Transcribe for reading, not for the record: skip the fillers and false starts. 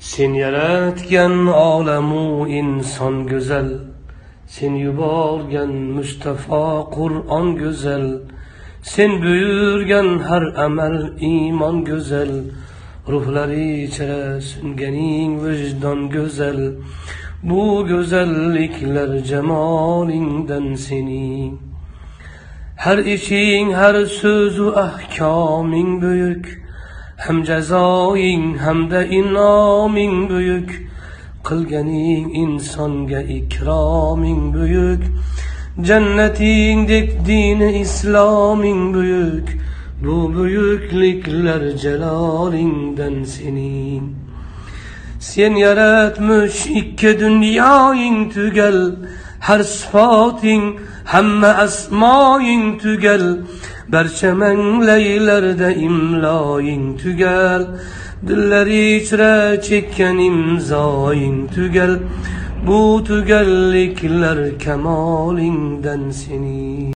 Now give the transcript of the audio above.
Sen yaratgan olamu inson go'zal, sen yuborgan Mustafa Qur'on go'zal, sen buyurgan har amal iymon go'zal, ruhlari ichra sunganing vijdon go'zal. Bu go'zalliklar jamolingdan sening. Har ishing, har so'zu ahkoming buyuk, ham jazoing hamda inoming buyuk. Qilganing insonga ikroming buyuk, jannatingdek dini isloming buyuk. Bu buyukliklar jalolingdan sening. Sen yaratmish ikki dunyoing tugal, har sifating hamma asmoing tugal. Barcha manglaylarda imloing tugal, dillar ichra chekkan imzoing tugal. Bu tugalliklar kamolingdan sening.